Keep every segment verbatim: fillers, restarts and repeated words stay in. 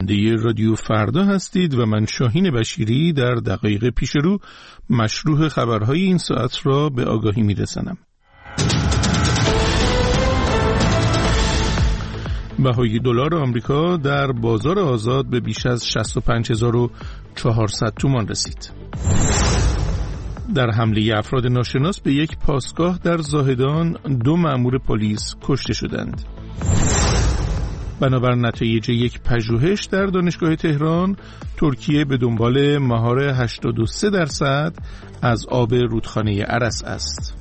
شنونده رادیو فردا هستید و من شاهین بشیری در دقایق پیش رو مشروح خبرهای این ساعت را به آگاهی میرسانم. بهای دلار آمریکا در بازار آزاد به بیش از شصت و پنج هزار و چهارصد تومان رسید. در حمله افراد ناشناس به یک پاسگاه در زاهدان دو مأمور پلیس کشته شدند. بنابر نتایج یک پژوهش در دانشگاه تهران، ترکیه به دنبال مهار هشتاد و سه درصد از آب رودخانه ارس است.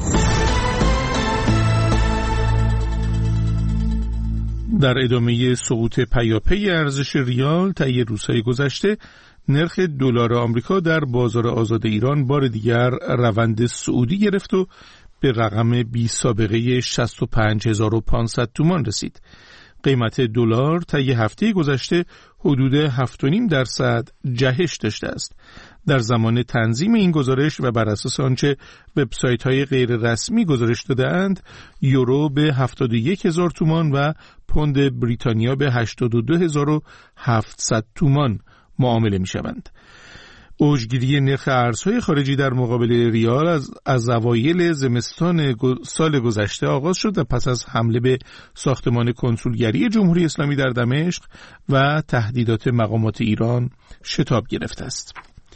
در ادامه سقوط پیاپی ارزش ریال طی روزهای گذشته، نرخ دلار آمریکا در بازار آزاد ایران بار دیگر روند صعودی گرفت و به رقم بی سابقه شصت و پنج هزار و پانصد تومان رسید. قیمت دلار طی هفته گذشته حدود هفت و نیم درصد جهش داشته است. در زمان تنظیم این گزارش و بر اساس آنچه وبسایت‌های غیر رسمی گزارش داده‌اند، یورو به هفتاد و یک هزار تومان و پوند بریتانیا به هشتاد و دو هزار و هفتصد تومان معامله می‌شوند. اوجگیری نرخ ارزهای خارجی در مقابل ریال از از اوایل زمستان سال گذشته آغاز شد و پس از حمله به ساختمان کنسولگری جمهوری اسلامی در دمشق و تهدیدات مقامات ایران شتاب گرفته است.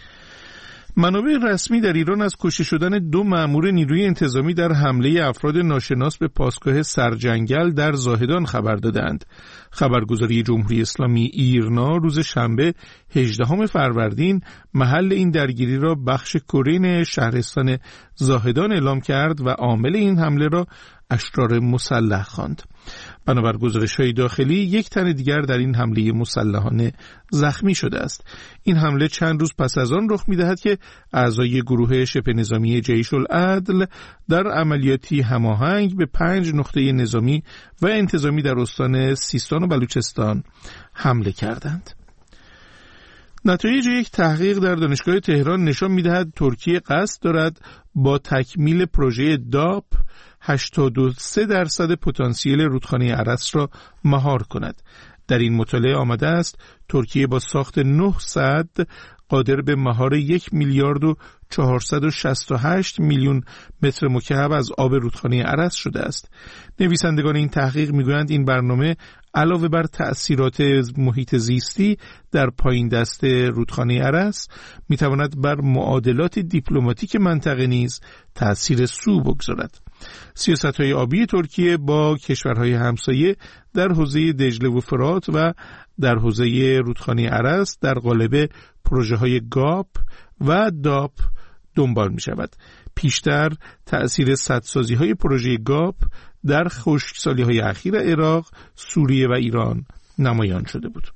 منابع رسمی در ایران از کشته شدن دو مأمور نیروی انتظامی در حمله افراد ناشناس به پاسگاه سرجنگل در زاهدان خبر دادند. خبرگزاری جمهوری اسلامی ایرنا روز شنبه هجدهم فروردین محل این درگیری را بخش کرین شهرستان زاهدان اعلام کرد و عامل این حمله را اشرار مسلح خواند. بنابر گزارش‌های داخلی، یک تن دیگر در این حمله مسلحانه زخمی شده است. این حمله چند روز پس از آن رخ می‌دهد که اعضای گروه شبه نظامی جیش العدل در عملیاتی هماهنگ به پنج نقطه نظامی و انتظامی در استان سیستان و بلوچستان حمله کردند. نتایج یک تحقیق در دانشگاه تهران نشان می‌دهد ترکیه قصد دارد با تکمیل پروژه داپ هشتاد و سه درصد پتانسیل رودخانه ارس را مهار کند. در این مطالعه آمده است ترکیه با ساخت نهصد قادر به مهار یک میلیارد و چهارصد و شصت و هشت میلیون متر مکعب از آب رودخانه ارس شده است. نویسندگان این تحقیق میگویند این برنامه علاوه بر تأثیرات محیط زیستی در پایین دست رودخانه ارس میتواند بر معادلات دیپلماتیک منطقه نیز تأثیر سو بگذارد. سیاست‌های آبی ترکیه با کشورهای همسایه در حوزه دجله و فرات و در حوزه رودخانه ارس در قالب پروژه‌های گاپ و داپ دنبال می‌شود. پیشتر تأثیر سدسازی‌های پروژه گاپ در خشکسالی‌های اخیر عراق، سوریه و ایران نمایان شده بود.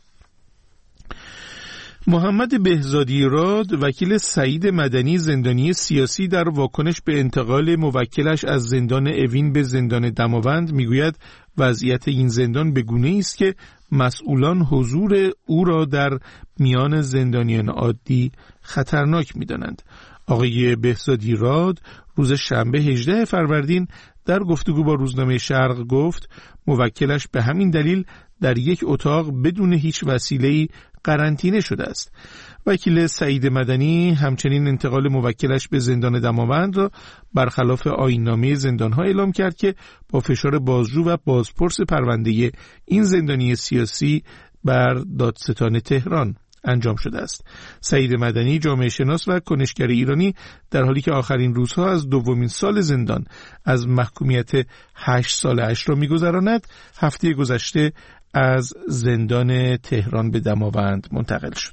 محمد بهزادی راد، وکیل سعید مدنی زندانی سیاسی، در واکنش به انتقال موکلش از زندان اوین به زندان دماوند میگوید وضعیت این زندان به گونه‌ای است که مسئولان حضور او را در میان زندانیان عادی خطرناک می‌دانند. آقای بهزادی راد روز شنبه هجدهم فروردین در گفتگو با روزنامه شرق گفت موکلش به همین دلیل در یک اتاق بدون هیچ وسیله‌ای قرنطینه شده است. وکیل سعید مدنی همچنین انتقال موکلش به زندان دماوند را برخلاف آیین‌نامه زندان‌ها اعلام کرد که با فشار بازجو و بازپرس پرونده این زندانی سیاسی بر دادستان تهران انجام شده است. سعید مدنی، جامعه شناس و کنشگر ایرانی، در حالی که آخرین روزها از دومین سال زندان از محکومیت هشت ساله اش را می‌گذراند، هفته گذشته از زندان تهران به دماوند منتقل شد.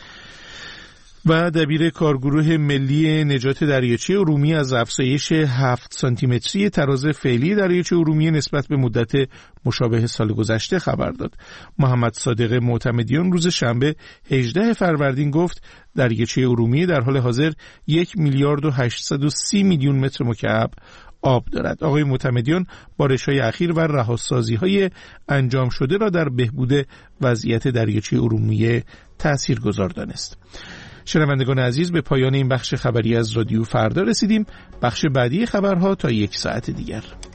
و دبیر کارگروه ملی نجات دریاچه ارومیه از افزایش هفت سانتی متری تراز فعلی دریاچه ارومیه نسبت به مدت مشابه سال گذشته خبر داد. محمد صادق معتمدیان روز شنبه هجدهم فروردین گفت دریاچه ارومیه در حال حاضر یک میلیارد و هشتصد و سی میلیون متر مکعب آب دارد. آقای معتمدیان بارش‌های اخیر و رهاسازی‌های انجام شده را در بهبود وضعیت دریاچه ارومیه تاثیرگذار دانست. شنوندگان عزیز، به پایان این بخش خبری از رادیو فردا رسیدیم. بخش بعدی خبرها تا یک ساعت دیگر.